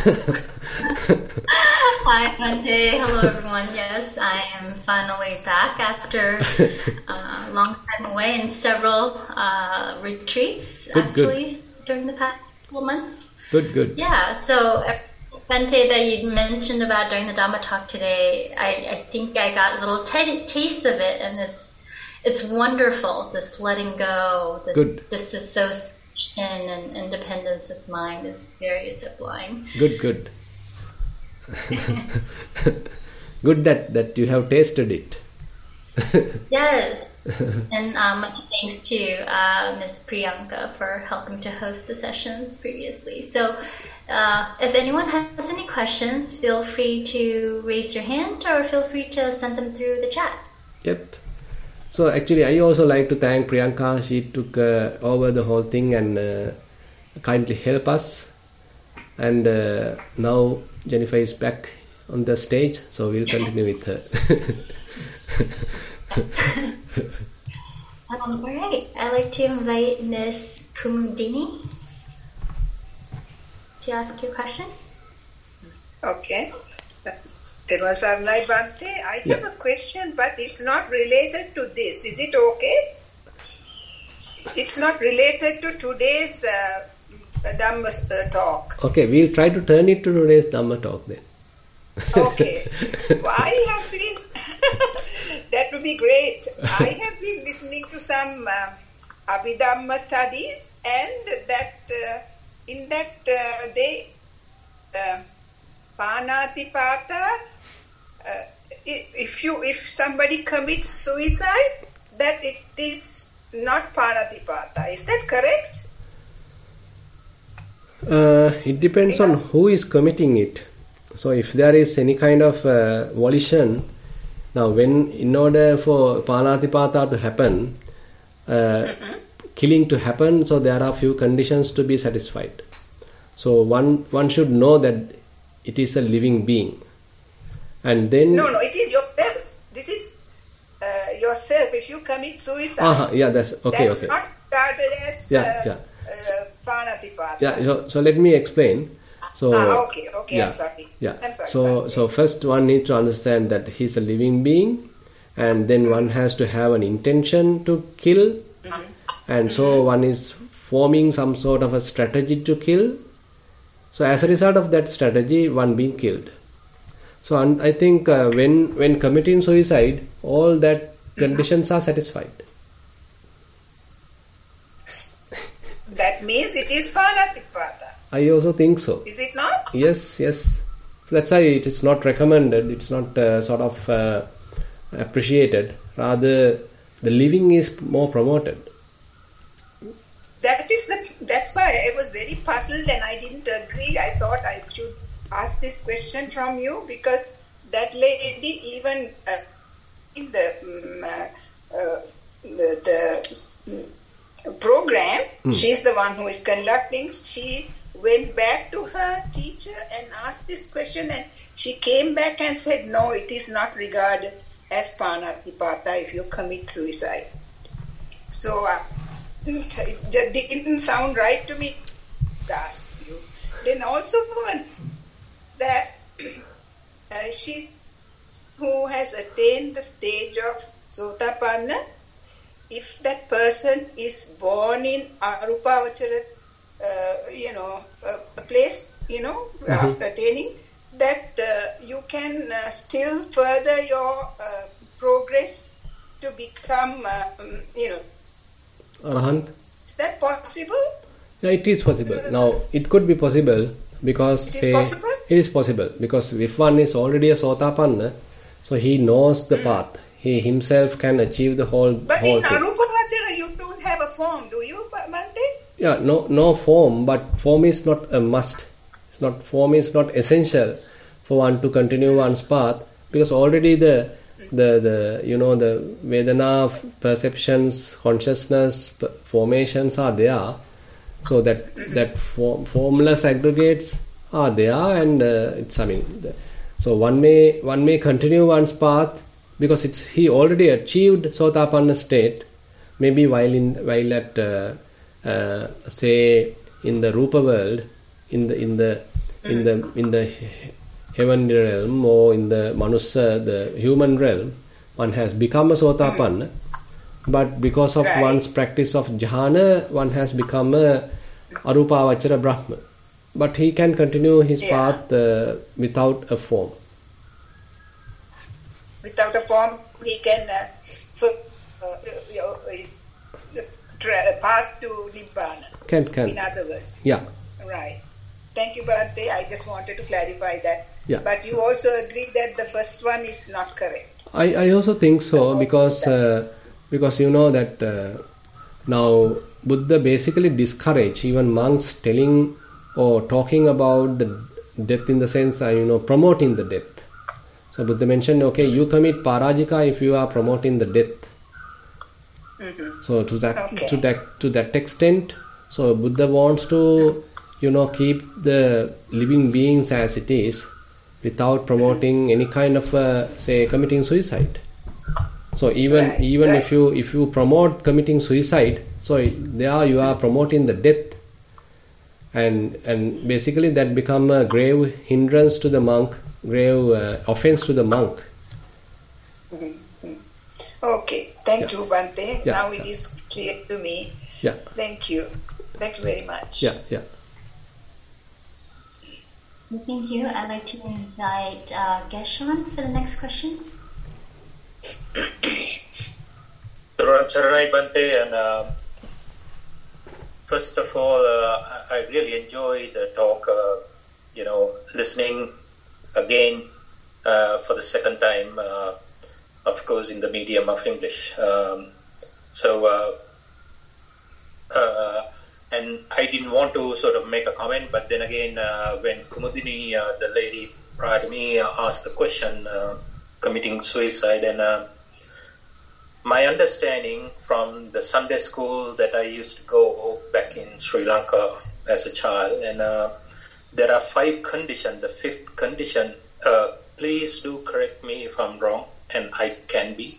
Hi, Bhante. Hello, everyone. Yes, I am finally back after a long time away in several retreats, during the past couple of months. Good. Yeah, so Bhante, that you mentioned about during the Dhamma talk today, I think I got a little taste of it, and it's wonderful, this letting go, this disassociation and independence of mind is very sublime. Good. Good that you have tasted it. Yes. And thanks to Ms. Priyanka for helping to host the sessions previously. So if anyone has any questions, feel free to raise your hand or feel free to send them through the chat. Yep. So actually I also like to thank Priyanka. She took over the whole thing and kindly help us. And now Jennifer is back on the stage, so we'll continue with her. All right. I'd like to invite Ms. Kumudini to ask your question. Okay. Terwasarnai Bhante, I have a question, but it's not related to this. Is it okay? It's not related to today's Dhamma talk. Okay, we'll try to turn it to today's Dhamma talk then. Okay. I have been, that would be great. I have been listening to some Abhidhamma studies, and that in that they Panatipata, if somebody commits suicide, that it is not Panatipata. Is that correct? It depends on who is committing it. So if there is any kind of volition, now when in order for Panatipata to happen, killing to happen, so there are few conditions to be satisfied. So one should know that it is a living being, and then no, it is yourself. This is yourself. If you commit suicide, that's okay. That's not started as Panatipata. Yeah. So let me explain. So okay. I'm sorry. Yeah. I'm sorry. So first one needs to understand that he's a living being, and then one has to have an intention to kill, and so one is forming some sort of a strategy to kill. So as a result of that strategy, one being killed. So I think when committing suicide, all that conditions are satisfied. That means it is Panatipata. I also think so. Is it not? Yes. So that's why it is not recommended. It's not sort of appreciated. Rather, the living is more promoted. That's why I was very puzzled and I didn't agree. I thought I should ask this question from you, because that lady, even in the program, she's the one who is conducting. She went back to her teacher and asked this question, and she came back and said, no, it is not regarded as Panatipata if you commit suicide. So it didn't sound right to me to ask you. Then also that she who has attained the stage of Sotapanna, if that person is born in Arupavachara, a place, after attaining, that you can still further your progress to become, Arahant. Is that possible? Yeah, it is possible. Now, it could be possible because it is possible because if one is already a Sotapanna, so he knows the path. He himself can achieve the whole But whole in thing. Arupavachara, you don't have a form, do you, Bhante? Yeah, no form, but form is not a must. Form is not essential for one to continue one's path, because already the Vedana perceptions, consciousness formations are there. So that formless aggregates are there, and so one may continue one's path because he already achieved Sotapanna state, maybe while at say in the Rupa world, in the heavenly realm, or in the Manusa, the human realm, one has become a Sotapanna, but because of one's practice of jhana, one has become a Arupavachara Brahma. But he can continue his path without a form. Without a form, he can his path to Nibbana. Can. In other words. Yeah. Right. Thank you, Bhante. I just wanted to clarify that. Yeah. But you also agree that the first one is not correct. I also think so, because you know that now Buddha basically discouraged even monks telling or talking about the death, in the sense promoting the death. So Buddha mentioned, okay, you commit parajika if you are promoting the death. So to that extent, so Buddha wants to keep the living beings as it is, without promoting any kind of say committing suicide. So even if you promote committing suicide, so there you are promoting the death, and basically that become a grave hindrance to the monk, grave offense to the monk. Okay, thank you, Bhante. Yeah. Now it is clear to me. Yeah. Thank you very much. Yeah. Thank you. I'd like to invite Geshan for the next question. Saranai Bhante, and first of all, I really enjoyed the talk. Listening again for the second time, of course, in the medium of English. And I didn't want to sort of make a comment, but then again, when Kumudini, the lady prior to me, asked the question, committing suicide, and my understanding from the Sunday school that I used to go back in Sri Lanka as a child, and there are 5 conditions. The 5th condition, please do correct me if I'm wrong, and I can be.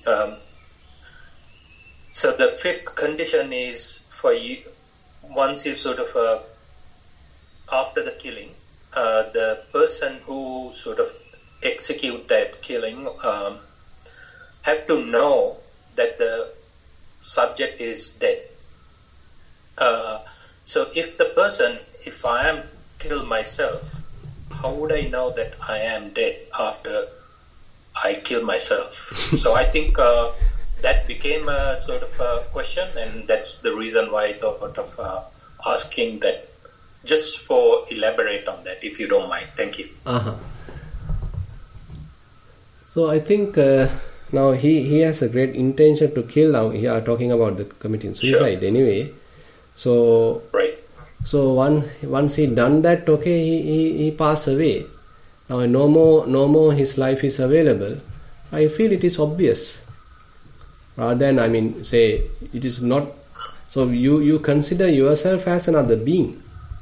So the 5th condition is for you, once you sort of, after the killing, the person who sort of execute that killing have to know that the subject is dead. So if I am killed myself, how would I know that I am dead after I kill myself? So I think that became a sort of a question, and that's the reason why I thought of asking that, just for elaborate on that, if you don't mind. Thank you. So I think now he has a great intention to kill. Now we are talking about the committing suicide. Sure. Anyway. So right. So once he done that, okay, he passed away. Now no more his life is available. I feel it is obvious. Rather than, say it is not. So you consider yourself as another being.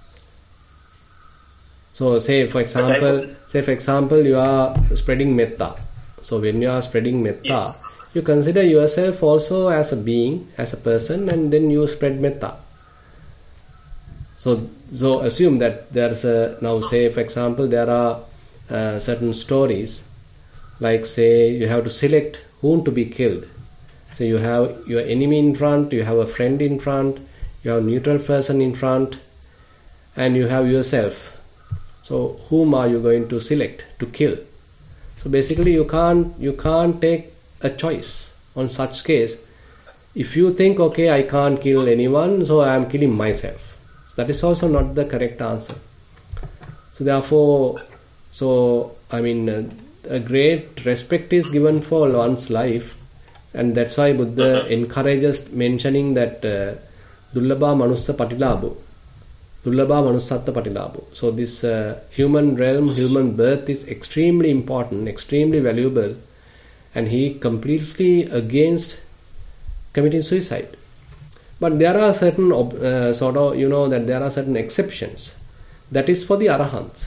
So say for example you are spreading metta. So when you are spreading metta, yes, you consider yourself also as a being, as a person, and then you spread metta. So assume that there's say for example there are certain stories, like say you have to select whom to be killed. So you have your enemy in front, you have a friend in front, you have a neutral person in front, and you have yourself. So whom are you going to select to kill? So basically you can't take a choice on such case. If you think, okay, I can't kill anyone, so I am killing myself. That is also not the correct answer. So therefore, a great respect is given for one's life, and that's why Buddha encourages mentioning that dullabha manussa patilabho, dullabha manussatta patilabho. So this human realm, human birth is extremely important, extremely valuable, and he completely against committing suicide. But there are certain there are certain exceptions. That is for the Arahants.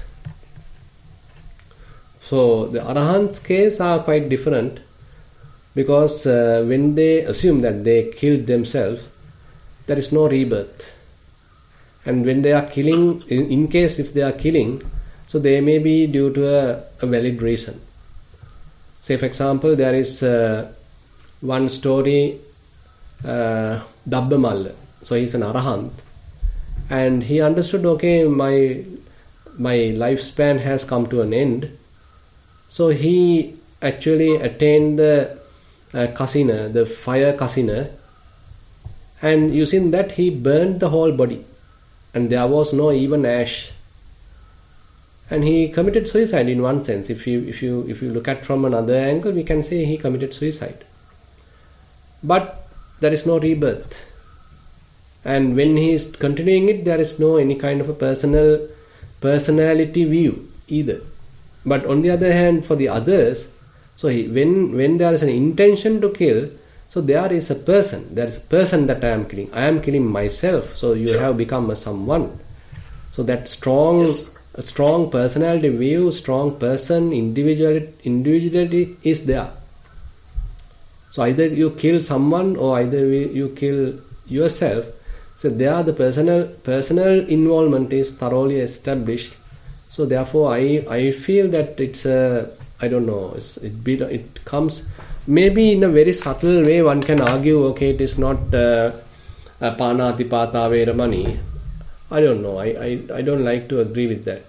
So the Arahants' case are quite different, because when they assume that they killed themselves, there is no rebirth. And when they are killing, in case if they are killing, so they may be due to a valid reason. Say for example, there is one story, Dabbamalla. So he's an Arahant, and he understood, okay, my lifespan has come to an end. So he actually attained the kasina, the fire kasina, and using that he burned the whole body, and there was no even ash. And he committed suicide in one sense. If you look at from another angle, we can say he committed suicide. But there is no rebirth, and when he is continuing it, there is no any kind of a personality view either. But on the other hand, for the others, so when there is an intention to kill, so there is a person that I am killing myself. So you have become a someone. So that strong a strong personality view, strong person, individuality is there. So either you kill someone or either you kill yourself. So there the personal involvement is thoroughly established. So therefore I feel that it's I don't know, it comes maybe in a very subtle way. One can argue, okay, it is not panatipata veramani. I don't know. I don't like to agree with that.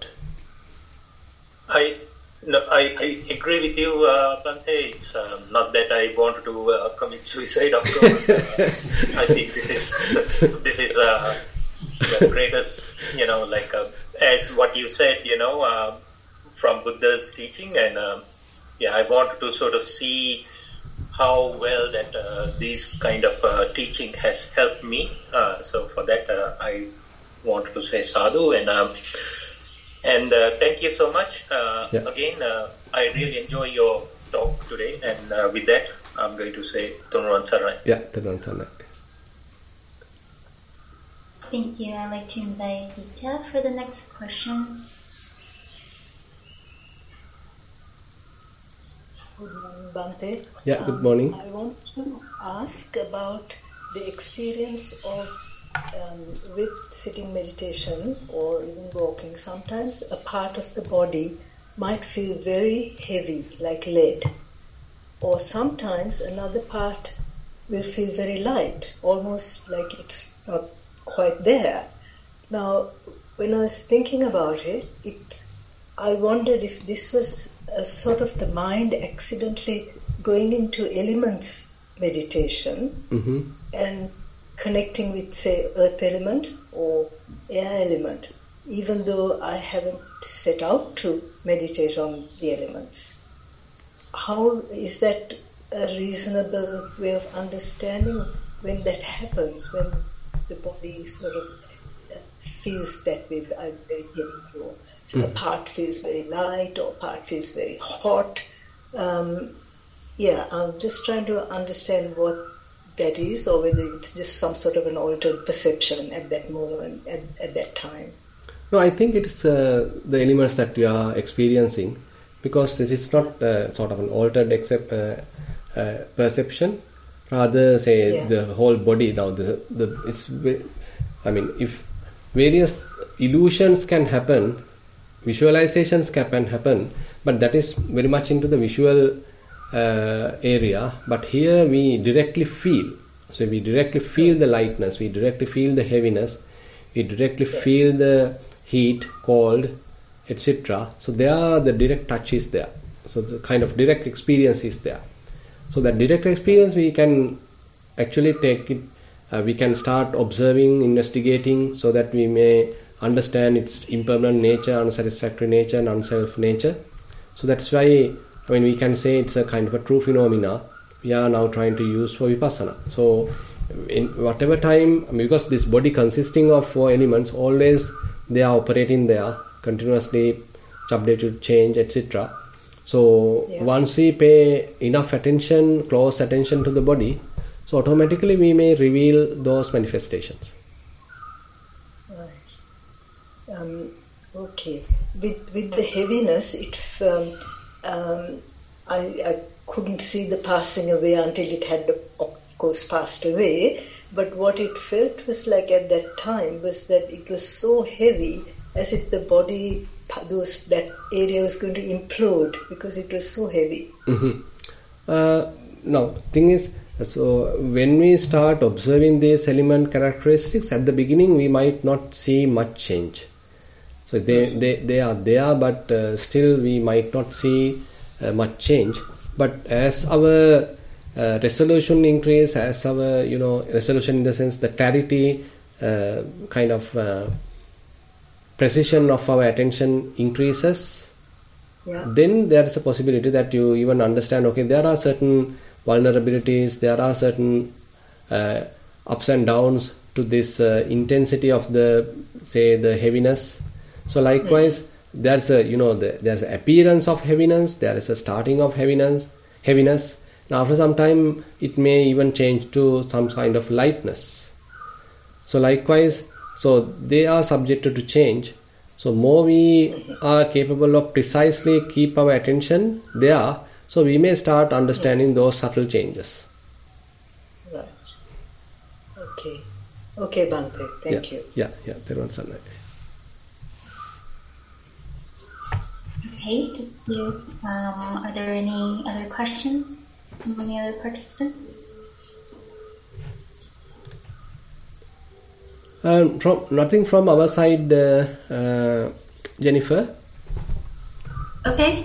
I agree with you, Bhante. It's not that I want to commit suicide, of course. I think this is the greatest, like as what you said, from Buddha's teaching, and I wanted to sort of see how well that this kind of teaching has helped me. So for that, I wanted to say sadhu, and thank you so much. Again, I really enjoy your talk today, and with that, I'm going to say Thunuruwan Saranai. Yeah, Thunuruwan Saranai. Thank you. I'd like to invite Vita for the next question. Good morning, Bhante. Yeah, good morning. I want to ask about the experience of with sitting meditation or even walking. Sometimes a part of the body might feel very heavy, like lead, or sometimes another part will feel very light, almost like it's not quite there. Now, when I was thinking about it, I wondered if this was a sort of the mind accidentally going into elements meditation and connecting with, say, earth element or air element, even though I haven't set out to meditate on the elements. How is that a reasonable way of understanding when that happens, when the body sort of feels that way, I'm very heavy, or a part feels very light or a part feels very hot? I'm just trying to understand what that is, or whether it's just some sort of an altered perception at that moment, at that time. No, I think it's the elements that we are experiencing, because this is not sort of an altered perception. Rather, say the whole body. Now, if various illusions can happen, visualizations can happen, but that is very much into the visual area. But here we directly feel. So we directly feel the lightness, we directly feel the heaviness, we directly feel the heat, cold, etc. So there the direct touch is there. So the kind of direct experience is there. So that direct experience we can actually take it, we can start observing, investigating, so that we may understand its impermanent nature, unsatisfactory nature and unself nature. So that's why we can say it's a kind of a true phenomena we are now trying to use for Vipassana. So in whatever time, because this body consisting of 4 elements, always they are operating there continuously, subject change, etc. So once we pay enough attention, close attention to the body, so automatically we may reveal those manifestations. Right. Okay. With the heaviness, I couldn't see the passing away until it had, of course, passed away. But what it felt was like at that time was that it was so heavy, as if the body, that area was going to implode because it was so heavy. Now, thing is, so when we start observing these element characteristics, at the beginning we might not see much change. So they are there, but still we might not see much change. But as our resolution increase, as our resolution in the sense the clarity, kind of precision of our attention increases, then there is a possibility that you even understand, okay, there are certain vulnerabilities, there are certain ups and downs to this intensity of the heaviness. So likewise, there's there's an appearance of heaviness, there is a starting of heaviness. Now after some time, it may even change to some kind of lightness. So likewise, so they are subjected to change, So more we are capable of precisely keep our attention there, so we may start understanding those subtle changes. Right. Okay. Okay, Bhante. Thank you. Yeah. Okay, thank you. Are there any other questions from any other participants? Nothing from our side, Jennifer. Okay.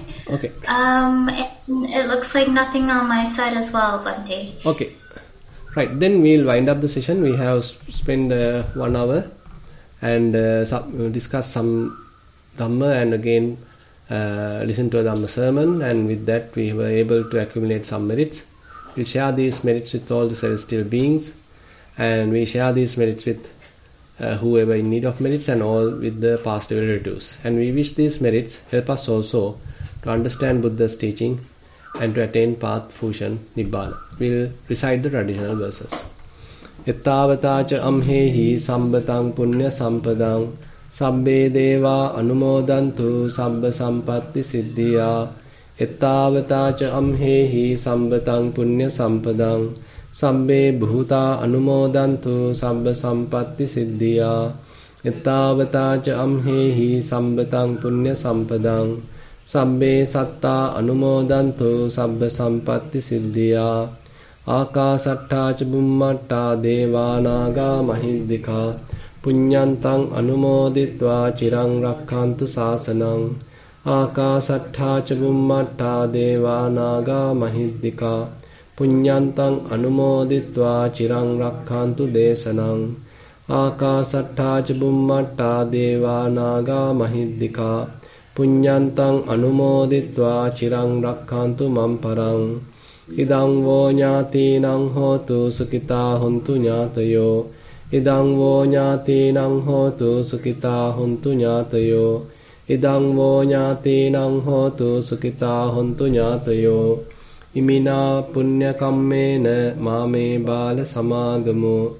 It looks like nothing on my side as well, Bhante. Okay. Right, then we'll wind up the session. We have spent 1 hour and discuss some Dhamma and again listen to a Dhamma sermon, and with that we were able to accumulate some merits. We'll share these merits with all the celestial beings, and we share these merits with whoever in need of merits and all with the past relatives. And we wish these merits help us also to understand Buddha's teaching and to attain path fusion Nibbana. We'll recite the traditional verses. Ettavatacha amhehi sambatang punya sampadang sabbe deva anumodantu sabba sampatti siddhiya. Ettavatacha amhehi sambatang punya sampadang sabbe bhuta anumodantu sabba sampatti siddhiya. Ettavatacha amhehi sambatang punya sampadang sabbe satta anumodantu sabba sampatti siddhiya. Akasatta ca bummatta devanaga mahiddhika punyantang anumoditva chirang rakkhantu sasanang. Akasatta ca bummatta devanaga mahiddhika punyantang anumoditva chirang rakkhantu desanang. Akasatta ca bummatta devanaga mahiddhika punyantang anumoditva chirang rakkhantu mamparang. Idang vo ñātīnaṁ hotu sukitā huntu ñātayo. Idang vo ñātīnaṁ hotu sukitā huntu ñātayo. Idang vo ñātīnaṁ hotu sukitā huntu ñātayo. Imina punya kammena māme bāla samāgamo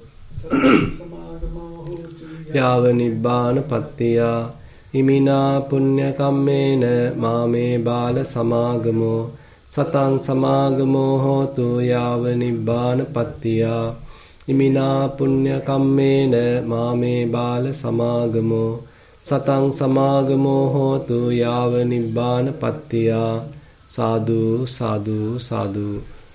yāva nibbāna pattiyā. Imina punya kammena māme bāla samāgamo satang samāgamo hotu yāva nibbāna pattiyā. Imina punya kammena māme bāla samāgamo satang samāgamo hotu yāva nibbāna pattiyā. Sadhu, sadhu, sadhu.